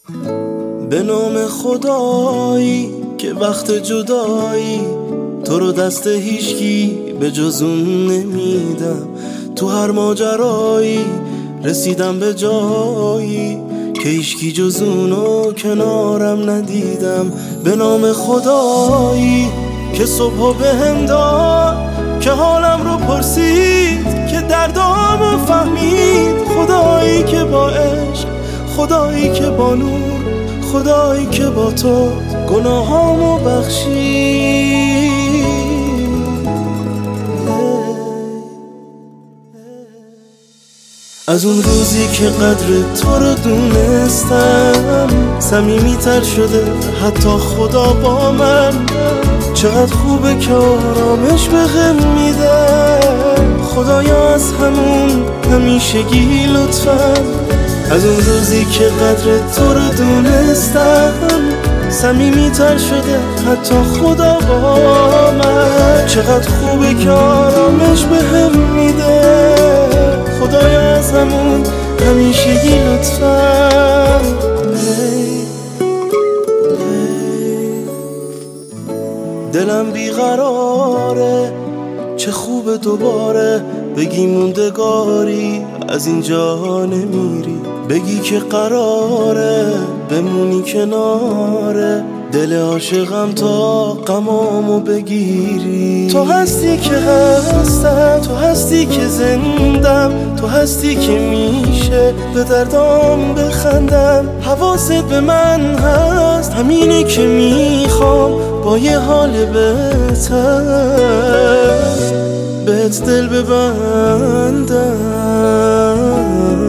به نام خدایی که وقت جدایی تو رو دست هیچکی به جز اون نمیدم. تو هر ماجرایی رسیدم به جایی که هیچکی جز اونو کنارم ندیدم. به نام خدایی که صبحو بهم داد، که حالم رو پرسید، که دردامو فهمید. خدایی که با عشق، خدایی که با نور، خدایی که با تو گناهامو بخشید. از اون روزی که قدر تو رو دونستم، صمیمی‌تر شده حتی خدا با من. چقدر خوبه که آرامش بهم میده خدایا، از همون همیشگی لطفاً. از اون روزی که قدر تو رو دونستم، صمیمی‌تر شده حتی خدا با من. چقدر خوبه که آرامش بهم میده خدایا، از همون همیشگی لطفاً. دلم بیقراره، چه خوبه دوباره بگی موندگاری از اینجا نمیری. بگی که قراره بمونی کناره دل عاشقم تا غمامو بگیری. تو هستی که هستم، تو هستی که زندم، تو هستی که میشه به دردام بخندم. حواست به من هست، همینه که میخوام با یه حال بهتر بهت دل ببندم.